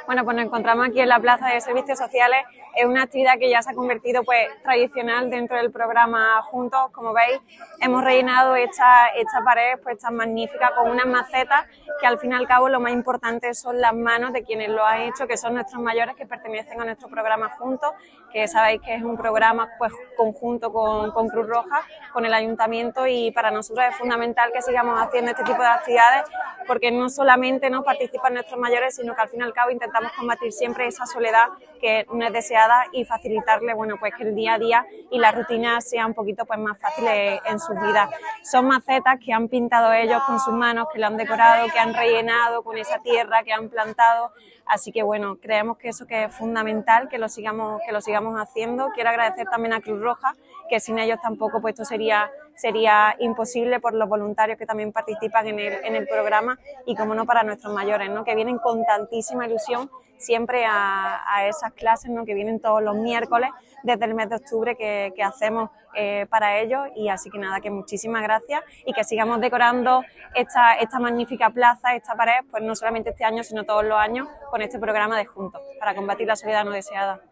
Bueno, pues nos encontramos aquí en la Plaza de Servicios Sociales. Es una actividad que ya se ha convertido pues tradicional dentro del programa Juntos. Como veis, hemos rellenado esta pared pues tan magnífica con unas macetas que al fin y al cabo lo más importante son las manos de quienes lo han hecho, que son nuestros mayores que pertenecen a nuestro programa Juntos, que sabéis que es un programa pues conjunto con Cruz Roja, con el Ayuntamiento, y para nosotros es fundamental que sigamos haciendo este tipo de actividades porque no solamente no participan nuestros mayores, sino que al fin y al cabo intentamos combatir siempre esa soledad que no es deseada y facilitarle, bueno, pues que el día a día y la rutina sea un poquito pues más fáciles en sus vidas. Son macetas que han pintado ellos con sus manos, que lo han decorado, que han rellenado con esa tierra, que han plantado. Así que bueno, creemos que eso que es fundamental, que lo sigamos haciendo. Quiero agradecer también a Cruz Roja, que sin ellos tampoco pues esto sería imposible, por los voluntarios que también participan en el programa, y como no para nuestros mayores, ¿no? Que vienen con tantísima ilusión siempre a esas clases, ¿no? Que vienen todos los miércoles desde el mes de octubre que hacemos para ellos. Y así que nada, que muchísimas gracias y que sigamos decorando esta magnífica plaza, esta pared, pues no solamente este año sino todos los años con este programa de Juntos para combatir la soledad no deseada.